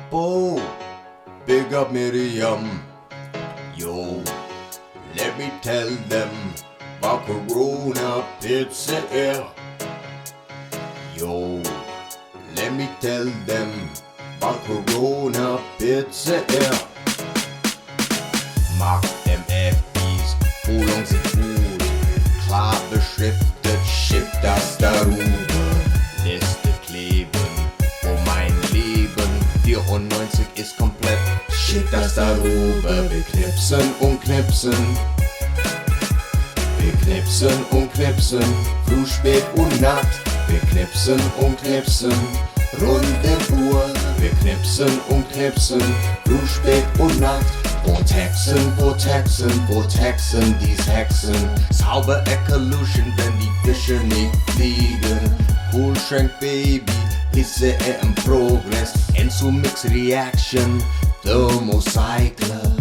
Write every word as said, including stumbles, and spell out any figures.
Bo, big up Miriam. Yo, let me tell them about Corona P C R. Yo, let me tell them about Corona P C R. Macht M F Is, Polung sind gut, klar beschriftet, schickt das darüber. Liste kleben, oh mein Leben, vierundneunzig ist komplett, schickt das darüber. Wir knipsen und knipsen, wir knipsen und knipsen, früh, spät und Nacht. Wir knipsen und knipsen, rund um Uhr. Wir knipsen und knipsen, früh, spät und Nacht. Vortexen, vortexen, vortexen, dies Hexen. Sauber Ecolution, wenn die Fische nicht fliegen. Kühlschrank Baby, Hitze im Progress. Enzo Mix Reaction, Thermocycler.